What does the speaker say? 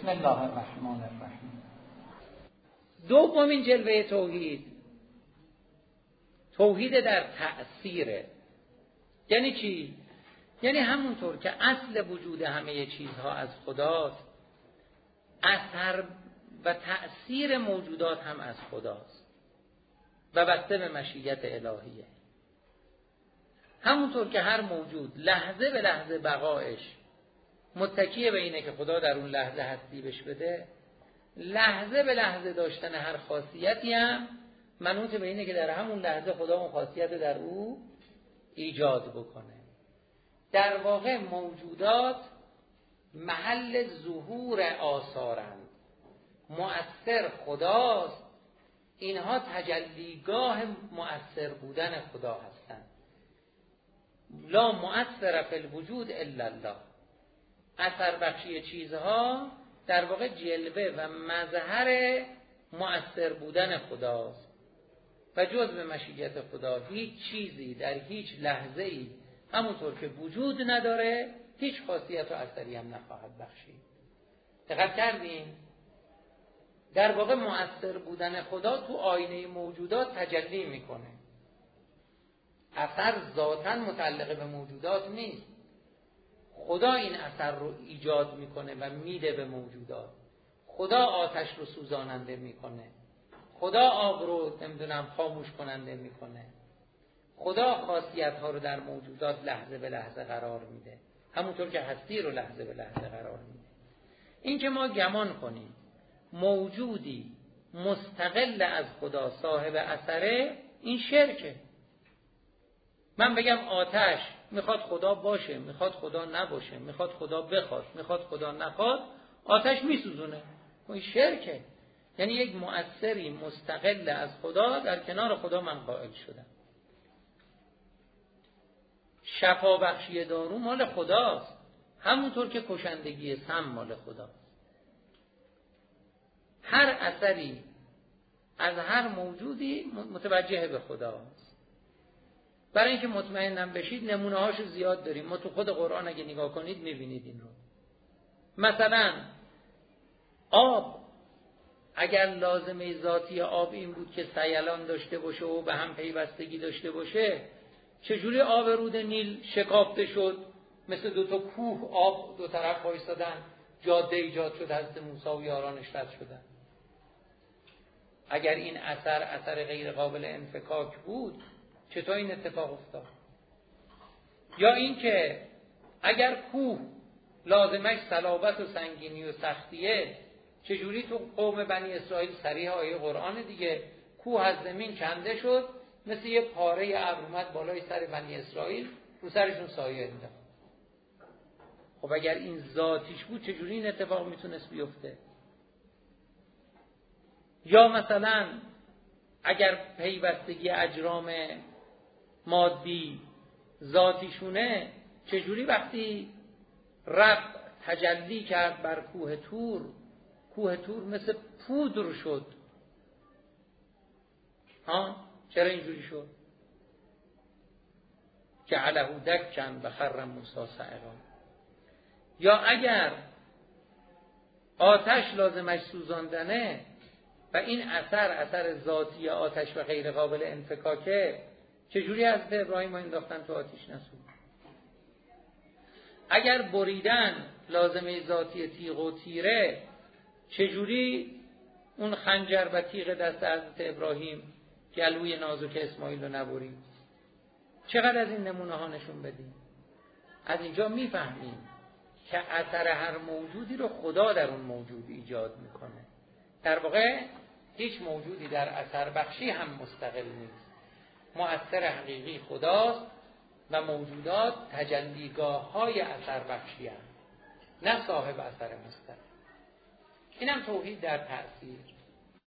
بسم الله الرحمن الرحیم. دومین جلوه توحید در تأثیره. یعنی چی؟ یعنی همونطور که اصل وجود همه چیزها از خداست، اثر و تأثیر موجودات هم از خداست و بسته به مشیت الهیه. همونطور که هر موجود لحظه به لحظه بقایش متکی به اینه که خدا در اون لحظه هستی بهش بده، لحظه به لحظه داشتن هر خاصیتی هم منوط به اینه که در همون لحظه خدا اون خاصیت در او ایجاد بکنه. در واقع موجودات محل ظهور آثارند، مؤثر خداست، اینها تجلیگاه مؤثر بودن خدا هستند. لا مؤثر فی الوجود الا الله. اثر بخشی چیزها در واقع جلوه و مظهر مؤثر بودن خداست و جز به مشیت خدا هیچ چیزی در هیچ لحظه‌ای همونطور که وجود نداره هیچ خاصیت و اثری هم نخواهد بخشید. دقت کردیم؟ در واقع مؤثر بودن خدا تو آینه موجودات تجلی میکنه. اثر ذاتاً متعلق به موجودات نیست. خدا این اثر رو ایجاد میکنه و میده به موجودات. خدا آتش رو سوزاننده میکنه. خدا آب رو خاموش کننده میکنه. خدا خاصیت ها رو در موجودات لحظه به لحظه قرار میده، همونطور که هستی رو لحظه به لحظه قرار میده. این که ما گمان کنیم موجودی مستقل از خدا صاحب اثره، این شرکه. من بگم آتش میخواد خدا باشه، میخواد خدا نباشه، میخواد خدا بخواد، میخواد خدا نخواد، آتش میسوزونه، این شرکه. یعنی یک مؤثری مستقل از خدا در کنار خدا من قائل شدم. شفا بخشی دارو مال خداست، همونطور که کشندگی سم مال خداست. هر اثری از هر موجودی متوجه به خداست. برای اینکه مطمئنم بشید نمونه هاشو زیاد داریم. ما تو خود قرآن اگه نگاه کنید میبینید این رو. مثلا آب، اگر لازمه ذاتی آب این بود که سیلان داشته باشه و به هم پیوستگی داشته باشه، چجوری آب رود نیل شکافته شد؟ مثل دو تا کوه آب دو طرف وایسادن، جاده ایجاد شد، حضرت موسی و یارانش رد شدن. اگر این اثر غیر قابل انفکاک بود، چطور این اتفاق افتاد؟ یا این که اگر کوه لازمش صلابت و سنگینی و سختیه، چجوری تو قوم بنی اسرائیل صریح آیه قرآن دیگه، کوه از زمین کنده شد، مثل یه پاره ابر اومد بالای سر بنی اسرائیل، رو سرشون سایه انداخت. خب اگر این ذاتیش بود چجوری این اتفاق میتونست بیفته؟ یا مثلا اگر پیوستگی اجرام مادی ذاتیشونه، چجوری وقتی رب تجلی کرد بر کوه تور مثل پودر شد؟ چرا اینجوری شد؟ جعله دکا و خر موسی صعقا. یا اگر آتش لازمش سوزاندنه و این اثر ذاتی آتش و غیر قابل انفکاکه، چجوری حضرت ابراهیم رو انداختن تو آتش نسوز؟ اگر بریدن لازمه ذاتی تیغ و تیره، چجوری اون خنجر و تیغ دست حضرت ابراهیم گلوی نازک اسماعیل رو نبرید؟ چقدر از این نمونه ها نشون بدیم؟ از اینجا میفهمیم که اثر هر موجودی رو خدا در اون موجود ایجاد میکنه. در واقع هیچ موجودی در اثر بخشی هم مستقل نیست. مؤثر حقیقی خداست و موجودات تجلیگاه های اثر بخشی هم، نه صاحب اثر مستقل. اینم توحید در تأثیر.